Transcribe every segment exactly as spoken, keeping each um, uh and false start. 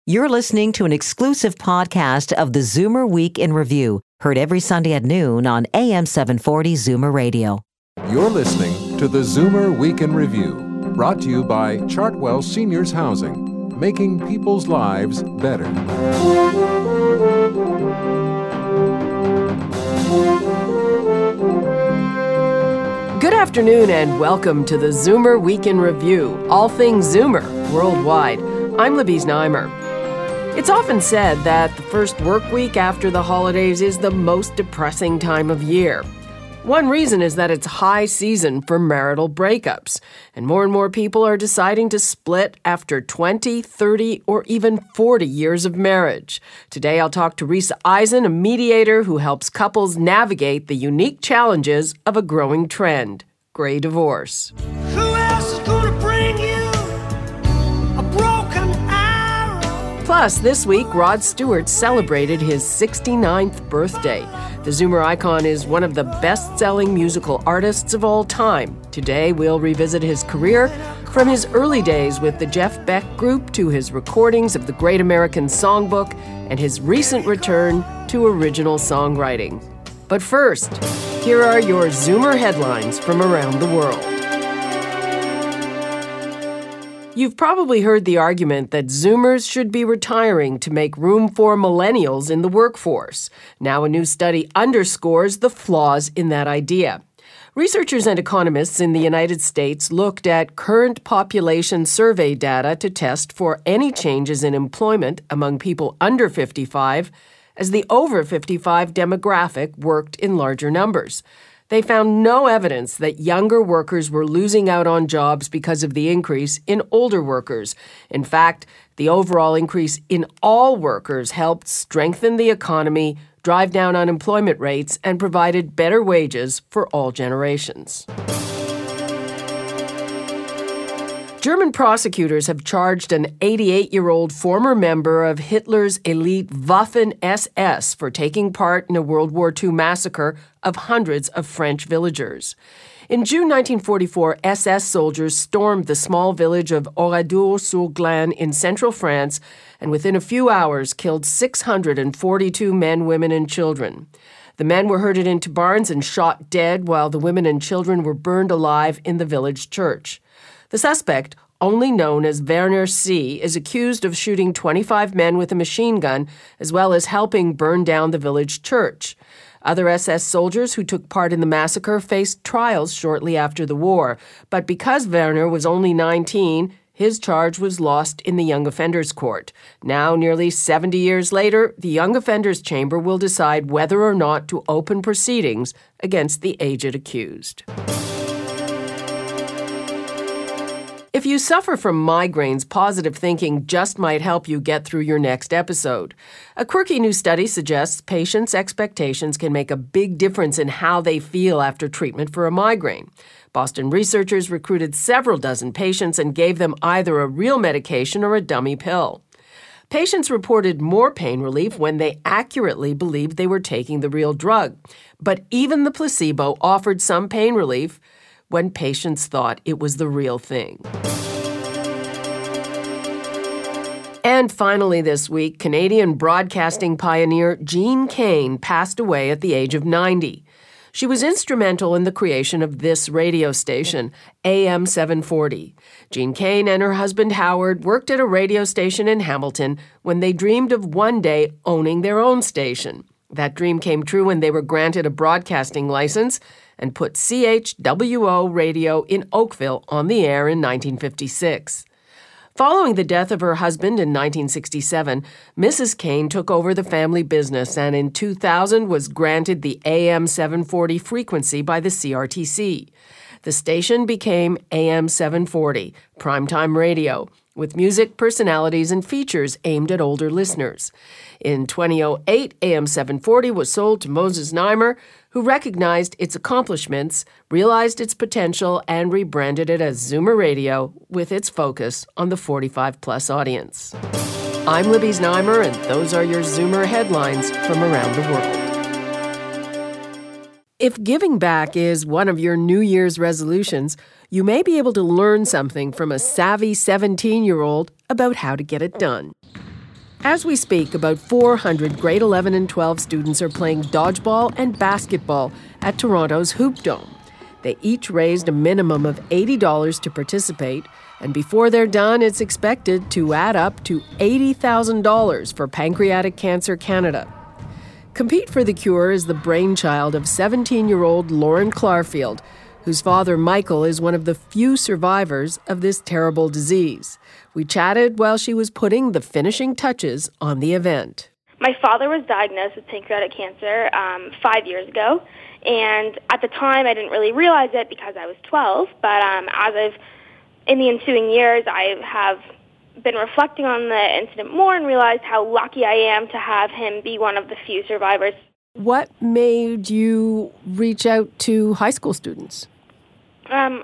You're listening to an exclusive podcast of the Zoomer Week in Review, heard every Sunday at noon on A M seven forty Zoomer Radio. You're listening to the Zoomer Week in Review, brought to you by Chartwell Seniors Housing, making people's lives better. Good afternoon and welcome to the Zoomer Week in Review, all things Zoomer worldwide. I'm Libby Znaimer. It's often said that the first work week after the holidays is the most depressing time of year. One reason is that it's high season for marital breakups, and more and more people are deciding to split after twenty, thirty, or even forty years of marriage. Today I'll talk to Risa Eisen, a mediator who helps couples navigate the unique challenges of a growing trend, gray divorce. Who else is gonna bring you a broken arrow? Plus, this week, Rod Stewart celebrated his sixty-ninth birthday. The Zoomer icon is one of the best-selling musical artists of all time. Today, we'll revisit his career from his early days with the Jeff Beck Group to his recordings of the Great American Songbook and his recent return to original songwriting. But first, here are your Zoomer headlines from around the world. You've probably heard the argument that Zoomers should be retiring to make room for millennials in the workforce. Now a new study underscores the flaws in that idea. Researchers and economists in the United States looked at current population survey data to test for any changes in employment among people under fifty-five as the over fifty-five demographic worked in larger numbers. They found no evidence that younger workers were losing out on jobs because of the increase in older workers. In fact, the overall increase in all workers helped strengthen the economy, drive down unemployment rates, and provided better wages for all generations. German prosecutors have charged an eighty-eight-year-old former member of Hitler's elite Waffen-S S for taking part in a World War Two massacre of hundreds of French villagers. In June nineteen forty-four, S S soldiers stormed the small village of Oradour-sur-Glane in central France and within a few hours killed six hundred forty-two men, women, and children. The men were herded into barns and shot dead while the women and children were burned alive in the village church. The suspect, only known as Werner C., is accused of shooting twenty-five men with a machine gun, as well as helping burn down the village church. Other S S soldiers who took part in the massacre faced trials shortly after the war, but because Werner was only nineteen, his charge was lost in the Young Offenders Court. Now, nearly seventy years later, the Young Offenders Chamber will decide whether or not to open proceedings against the aged accused. If you suffer from migraines, positive thinking just might help you get through your next episode. A quirky new study suggests patients' expectations can make a big difference in how they feel after treatment for a migraine. Boston researchers recruited several dozen patients and gave them either a real medication or a dummy pill. Patients reported more pain relief when they accurately believed they were taking the real drug. But even the placebo offered some pain relief when patients thought it was the real thing. And finally this week, Canadian broadcasting pioneer Jean Cain passed away at the age of ninety. She was instrumental in the creation of this radio station, A M seven forty. Jean Cain and her husband Howard worked at a radio station in Hamilton when they dreamed of one day owning their own station. That dream came true when they were granted a broadcasting license and put C H W O Radio in Oakville on the air in nineteen fifty-six. Following the death of her husband in nineteen sixty-seven, Missus Cain took over the family business and in two thousand was granted the A M seven forty frequency by the C R T C. The station became A M seven forty, primetime radio, with music, personalities, and features aimed at older listeners. In two thousand eight, A M seven forty was sold to Moses Znaimer, who recognized its accomplishments, realized its potential, and rebranded it as Zoomer Radio with its focus on the forty-five plus audience. I'm Libby Znaimer, and those are your Zoomer headlines from around the world. If giving back is one of your New Year's resolutions, you may be able to learn something from a savvy seventeen-year-old about how to get it done. As we speak, about four hundred grade eleven and twelve students are playing dodgeball and basketball at Toronto's Hoop Dome. They each raised a minimum of eighty dollars to participate, and before they're done, it's expected to add up to eighty thousand dollars for Pancreatic Cancer Canada. Compete for the Cure is the brainchild of seventeen-year-old Lauren Clarfield, whose father, Michael, is one of the few survivors of this terrible disease. We chatted while she was putting the finishing touches on the event. My father was diagnosed with pancreatic cancer um, five years ago, and at the time I didn't really realize it because I was twelve, but um, as I've, in the ensuing years, I have been reflecting on the incident more and realized how lucky I am to have him be one of the few survivors. What made you reach out to high school students? Um,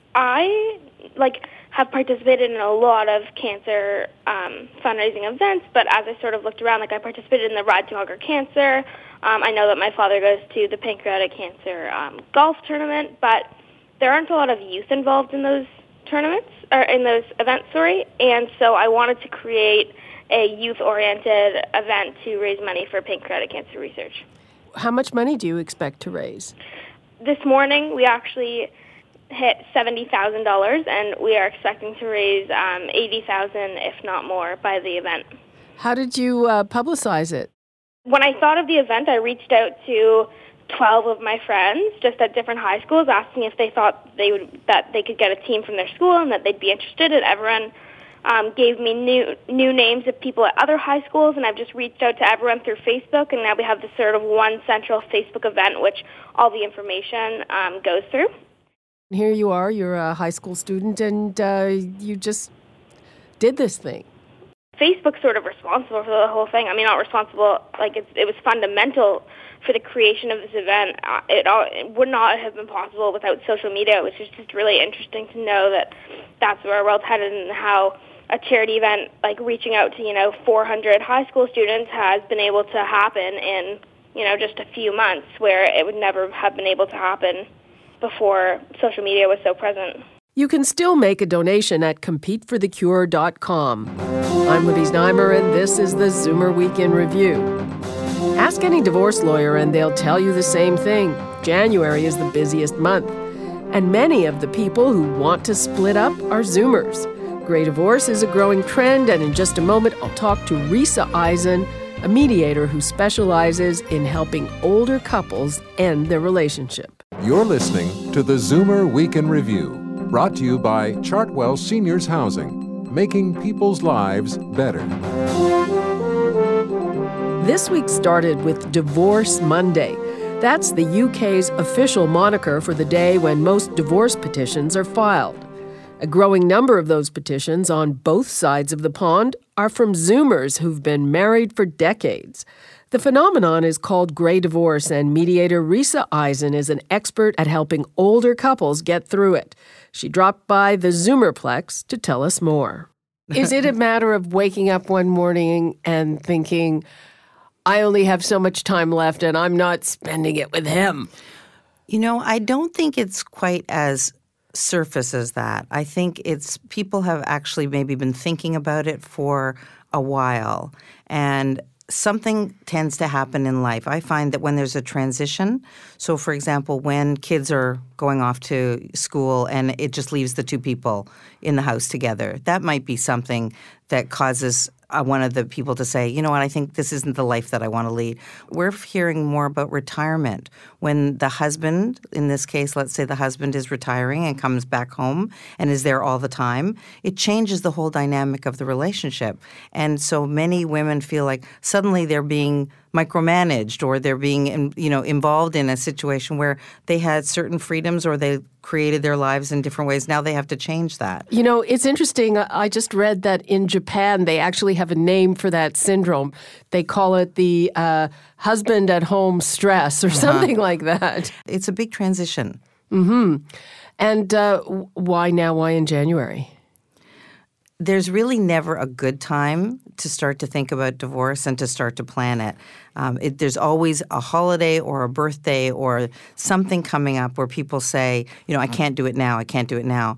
I, like, have participated in a lot of cancer um, fundraising events, but as I sort of looked around, like, I participated in the Ride to Conquer Cancer. Um, I know that my father goes to the pancreatic cancer um, golf tournament, but there aren't a lot of youth involved in those tournaments, or in those events, sorry, and so I wanted to create a youth-oriented event to raise money for pancreatic cancer research. How much money do you expect to raise? This morning, we actually hit seventy thousand dollars, and we are expecting to raise um, eighty thousand dollars, if not more, by the event. How did you uh, publicize it? When I thought of the event, I reached out to twelve of my friends, just at different high schools, asking if they thought they would that they could get a team from their school and that they'd be interested. And everyone um, gave me new new names of people at other high schools, and I've just reached out to everyone through Facebook, and now we have this sort of one central Facebook event, which all the information um, goes through. Here you are, you're a high school student, and uh, you just did this thing. Facebook's sort of responsible for the whole thing. I mean, not responsible, like it's, it was fundamental for the creation of this event. Uh, it, all, it would not have been possible without social media, which is just really interesting to know that that's where our world's headed, and how a charity event like reaching out to, you know, four hundred high school students has been able to happen in, you know, just a few months, where it would never have been able to happen before social media was so present. You can still make a donation at compete for the cure dot com. I'm Libby Znaimer, and this is the Zoomer Week in Review. Ask any divorce lawyer and they'll tell you the same thing. January is the busiest month. And many of the people who want to split up are Zoomers. Gray divorce is a growing trend, and in just a moment I'll talk to Risa Eisen, a mediator who specializes in helping older couples end their relationship. You're listening to the Zoomer Week in Review, brought to you by Chartwell Seniors Housing, making people's lives better. This week started with Divorce Monday. That's the U K's official moniker for the day when most divorce petitions are filed. A growing number of those petitions on both sides of the pond are from Zoomers who've been married for decades. The phenomenon is called gray divorce, and mediator Risa Eisen is an expert at helping older couples get through it. She dropped by the Zoomerplex to tell us more. Is it a matter of waking up one morning and thinking, I only have so much time left and I'm not spending it with him? You know, I don't think it's quite as surface as that. I think it's people have actually maybe been thinking about it for a while, and something tends to happen in life. I find that when there's a transition, so for example, when kids are going off to school and it just leaves the two people in the house together, that might be something that causes uh, one of the people to say, you know what, I think this isn't the life that I want to lead. We're hearing more about retirement. When the husband, in this case, let's say the husband is retiring and comes back home and is there all the time, it changes the whole dynamic of the relationship. And so many women feel like suddenly they're being micromanaged, or they're being, you know, involved in a situation where they had certain freedoms or they created their lives in different ways. Now they have to change that. You know, it's interesting. I just read that in Japan, they actually have a name for that syndrome. They call it the uh, husband at home stress or something uh-huh. like that. It's a big transition. Mm-hmm. And uh, why now? Why in January? There's really never a good time to start to think about divorce and to start to plan it. Um, it there's always a holiday or a birthday or something coming up where people say, you know, I can't do it now, I can't do it now.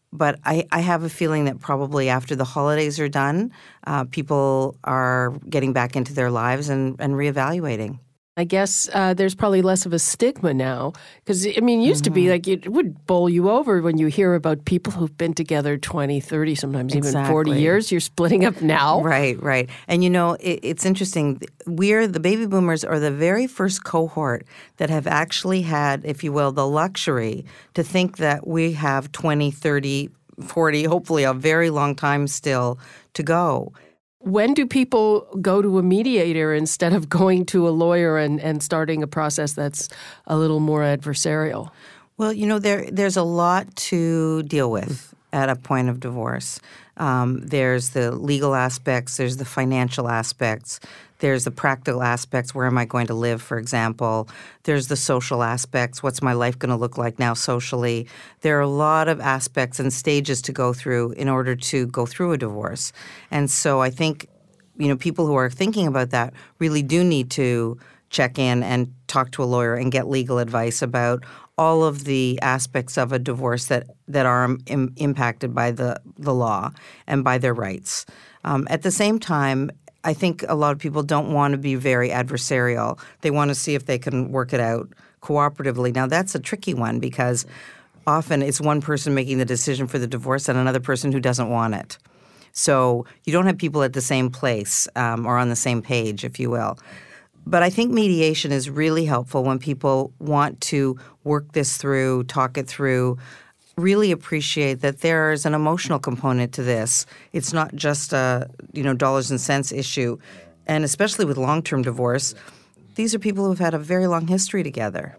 But I, I have a feeling that probably after the holidays are done, uh, people are getting back into their lives and, and reevaluating. I guess uh, there's probably less of a stigma now because, I mean, it used mm-hmm. to be like it would bowl you over when you hear about people who've been together twenty, thirty, sometimes exactly. even forty years. You're splitting up now. Right, right. And, you know, it, it's interesting. We're the baby boomers are the very first cohort that have actually had, if you will, the luxury to think that we have twenty, thirty, forty, hopefully a very long time still to go. When do people go to a mediator instead of going to a lawyer and, and starting a process that's a little more adversarial? Well, you know, there there's a lot to deal with at a point of divorce. Um, there's the legal aspects, there's the financial aspects, there's the practical aspects, where am I going to live, for example. There's the social aspects, what's my life going to look like now socially. There are a lot of aspects and stages to go through in order to go through a divorce. And so I think, you know, people who are thinking about that really do need to check in and talk to a lawyer and get legal advice about all of the aspects of a divorce that, that are im- impacted by the, the law and by their rights. Um, at the same time, I think a lot of people don't want to be very adversarial. They want to see if they can work it out cooperatively. Now, that's a tricky one because often it's one person making the decision for the divorce and another person who doesn't want it. So you don't have people at the same place um, or on the same page, if you will. But I think mediation is really helpful when people want to work this through, talk it through, really appreciate that there's an emotional component to this. It's not just a, you know, dollars and cents issue. And especially with long-term divorce, these are people who've had a very long history together.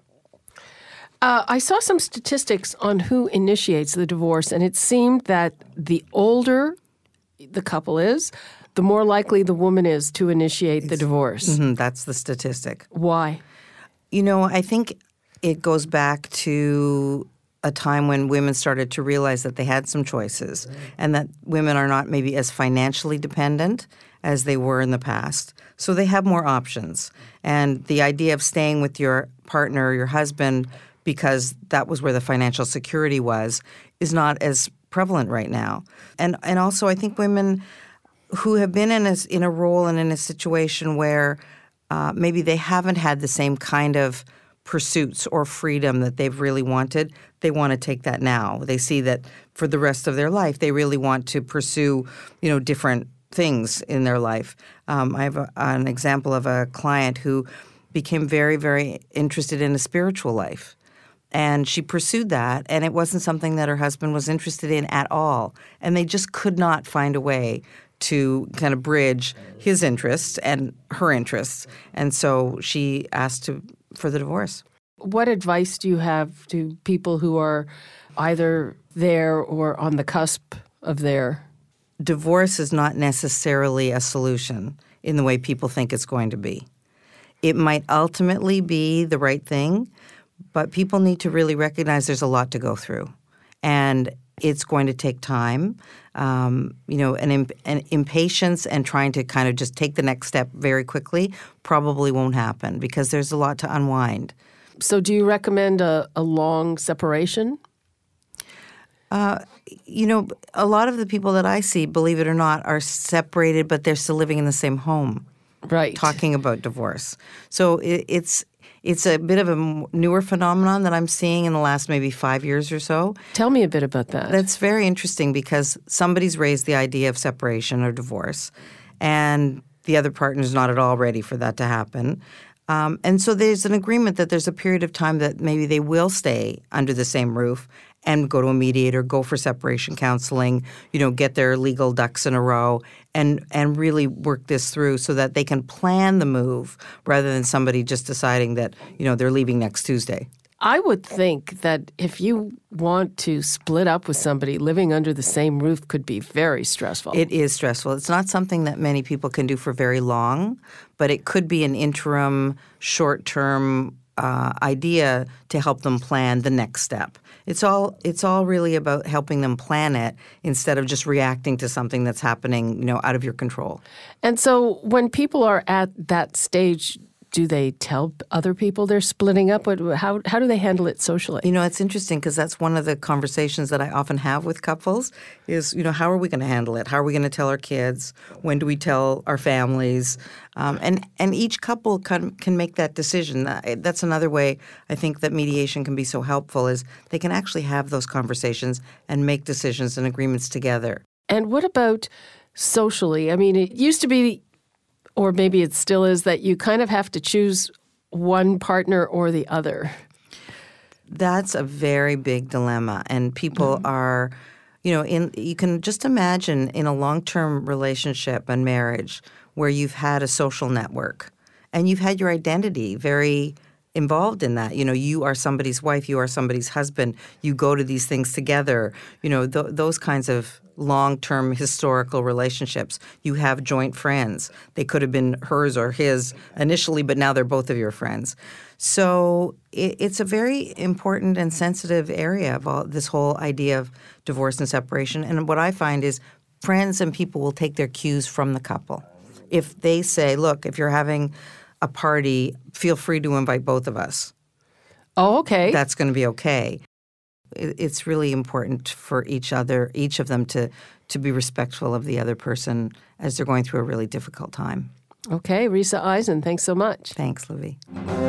Uh, I saw some statistics on who initiates the divorce, and it seemed that the older the couple is, the more likely the woman is to initiate the divorce. Mm-hmm, that's the statistic. Why? You know, I think it goes back to a time when women started to realize that they had some choices and that women are not maybe as financially dependent as they were in the past. So they have more options. And the idea of staying with your partner or your husband because that was where the financial security was is not as prevalent right now. And and also I think women who have been in a, in a role and in a situation where uh, maybe they haven't had the same kind of pursuits or freedom that they've really wanted, they want to take that now. They see that for the rest of their life, they really want to pursue, you know, different things in their life. Um, I have a, an example of a client who became very, very interested in a spiritual life. And she pursued that, and it wasn't something that her husband was interested in at all. And they just could not find a way to kind of bridge his interests and her interests. And so she asked to, for the divorce. What advice do you have to people who are either there or on the cusp of there? Divorce is not necessarily a solution in the way people think it's going to be. It might ultimately be the right thing, but people need to really recognize there's a lot to go through. And it's going to take time. Um, you know, an, imp- an impatience and trying to kind of just take the next step very quickly probably won't happen because there's a lot to unwind. So do you recommend a, a long separation? Uh, you know, a lot of the people that I see, believe it or not, are separated, but they're still living in the same home. Right. Talking about divorce. So it, it's it's a bit of a newer phenomenon that I'm seeing in the last maybe five years or so. Tell me a bit about that. That's very interesting because somebody's raised the idea of separation or divorce, and the other partner's not at all ready for that to happen. Um, and so there's an agreement that there's a period of time that maybe they will stay under the same roof and go to a mediator, go for separation counseling, you know, get their legal ducks in a row and and really work this through so that they can plan the move rather than somebody just deciding that, you know, they're leaving next Tuesday. I would think that if you want to split up with somebody, living under the same roof could be very stressful. It is stressful. It's not something that many people can do for very long, but it could be an interim, short-term uh, idea to help them plan the next step. It's all it's all really about helping them plan it instead of just reacting to something that's happening, you know, out of your control. And so when people are at that stage, do they tell other people they're splitting up? What, how how do they handle it socially? You know, it's interesting because that's one of the conversations that I often have with couples is, you know, how are we going to handle it? How are we going to tell our kids? When do we tell our families? Um, and, and each couple can, can make that decision. That's another way I think that mediation can be so helpful is they can actually have those conversations and make decisions and agreements together. And what about socially? I mean, it used to be, or maybe it still is, that you kind of have to choose one partner or the other. That's a very big dilemma. And people mm-hmm. are, you know, in you can just imagine in a long-term relationship and marriage where you've had a social network and you've had your identity very involved in that. You know, you are somebody's wife, you are somebody's husband, you go to these things together, you know, th- those kinds of long-term historical relationships. You have joint friends. They could have been hers or his initially, but now they're both of your friends. So it, it's a very important and sensitive area of all this whole idea of divorce and separation. And what I find is friends and people will take their cues from the couple. If they say, look, if you're having a party, feel free to invite both of us. Oh, okay. That's going to be okay. It's really important for each other, each of them to, to be respectful of the other person as they're going through a really difficult time. Okay, Risa Eisen, thanks so much. Thanks, Libby.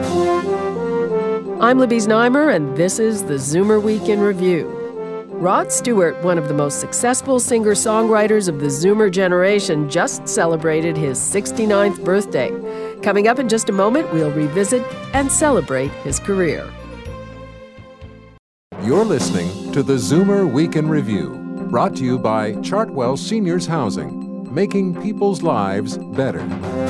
I'm Libby Znaimer, and this is the Zoomer Week in Review. Rod Stewart, one of the most successful singer-songwriters of the Zoomer generation, just celebrated his sixty-ninth birthday. Coming up in just a moment, we'll revisit and celebrate his career. You're listening to the Zoomer Week in Review, brought to you by Chartwell Seniors Housing, making people's lives better.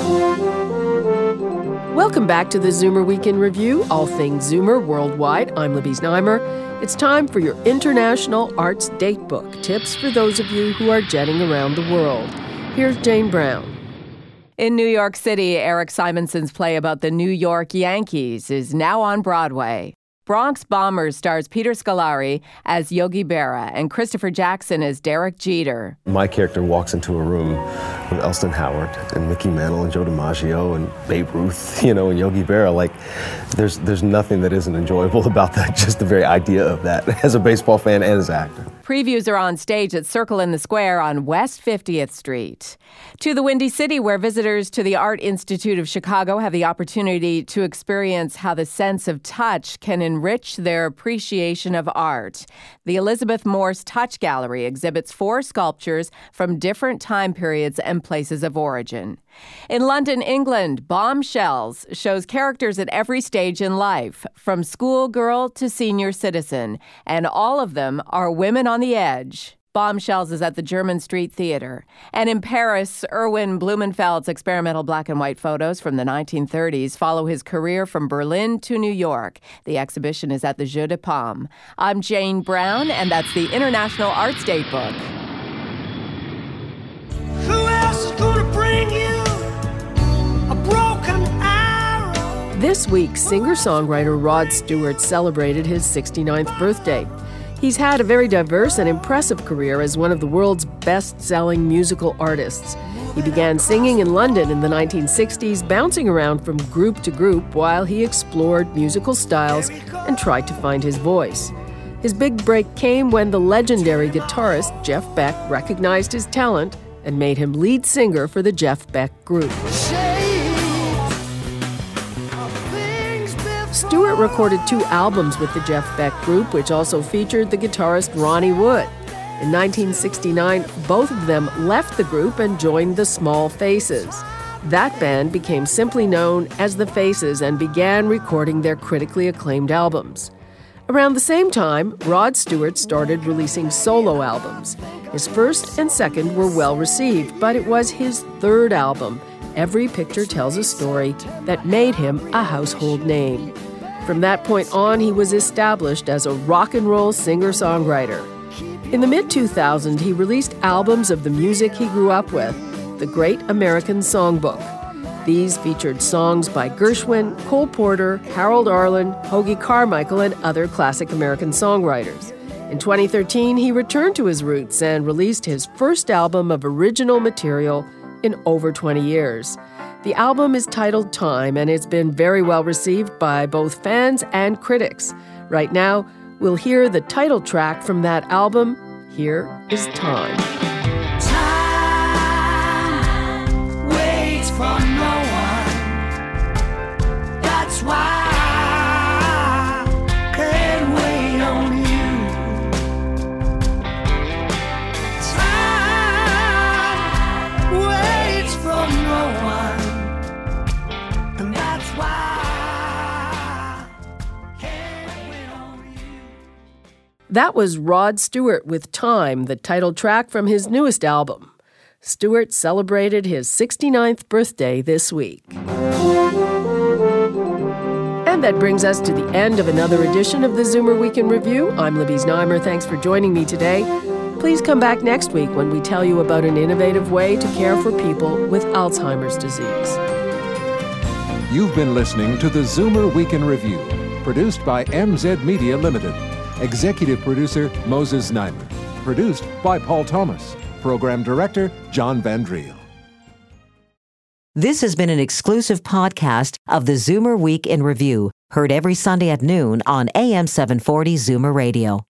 Welcome back to the Zoomer Week in Review, all things Zoomer worldwide. I'm Libby Znaimer. It's time for your International Arts Datebook, tips for those of you who are jetting around the world. Here's Jane Brown. In New York City, Eric Simonson's play about the New York Yankees is now on Broadway. Bronx Bombers stars Peter Scolari as Yogi Berra and Christopher Jackson as Derek Jeter. My character walks into a room with Elston Howard and Mickey Mantle and Joe DiMaggio and Babe Ruth, you know, and Yogi Berra. Like, there's there's nothing that isn't enjoyable about that, just the very idea of that as a baseball fan and as an actor. Previews are on stage at Circle in the Square on West fiftieth Street. To the Windy City, where visitors to the Art Institute of Chicago have the opportunity to experience how the sense of touch can enrich their appreciation of art. The Elizabeth Morse Touch Gallery exhibits four sculptures from different time periods and places of origin. In London, England, Bombshells shows characters at every stage in life, from schoolgirl to senior citizen, and all of them are women on the edge. Bombshells is at the German Street Theater. And in Paris, Erwin Blumenfeld's experimental black and white photos from the nineteen thirties follow his career from Berlin to New York. The exhibition is at the Jeu de Paume. I'm Jane Brown, and that's the International Arts Datebook. Who else is gonna bring you a broken arrow? This week, singer-songwriter Rod Stewart celebrated his sixty-ninth birthday. He's had a very diverse and impressive career as one of the world's best-selling musical artists. He began singing in London in the nineteen sixties, bouncing around from group to group while he explored musical styles and tried to find his voice. His big break came when the legendary guitarist Jeff Beck recognized his talent and made him lead singer for the Jeff Beck Group. Stewart recorded two albums with the Jeff Beck Group, which also featured the guitarist Ronnie Wood. In nineteen sixty-nine, both of them left the group and joined the Small Faces. That band became simply known as the Faces and began recording their critically acclaimed albums. Around the same time, Rod Stewart started releasing solo albums. His first and second were well received, but it was his third album, Every Picture Tells a Story, that made him a household name. From that point on, he was established as a rock and roll singer-songwriter. In the mid two thousands, he released albums of the music he grew up with, The Great American Songbook. These featured songs by Gershwin, Cole Porter, Harold Arlen, Hoagy Carmichael, and other classic American songwriters. In twenty thirteen, he returned to his roots and released his first album of original material in over twenty years. The album is titled Time, and it's been very well received by both fans and critics. Right now, we'll hear the title track from that album. Here is Time. Time waits for no one. That's why I can wait on you. Time waits for no one. And that's why I can't wait on you. That was Rod Stewart with Time, the title track from his newest album. Stewart celebrated his sixty-ninth birthday this week. And that brings us to the end of another edition of the Zoomer Week in Review. I'm Libby Znaimer. Thanks for joining me today. Please come back next week when we tell you about an innovative way to care for people with Alzheimer's disease. You've been listening to the Zoomer Week in Review, produced by M Z Media Limited. Executive producer Moses Znaimer. Produced by Paul Thomas. Program director John Van Driel. This has been an exclusive podcast of the Zoomer Week in Review, heard every Sunday at noon on A M seven forty Zoomer Radio.